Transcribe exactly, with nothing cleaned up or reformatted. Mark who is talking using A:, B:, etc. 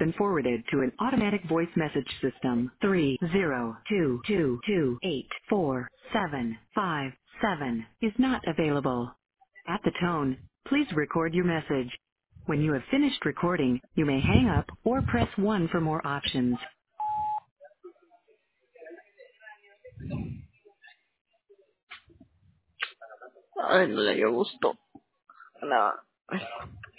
A: been forwarded to an automatic voice message system. Three zero two two two eight four seven five seven is not available. At the tone, please record your message. When you have finished recording, you may hang up or press one for more options.
B: Ay, no le dio gusto. Nada.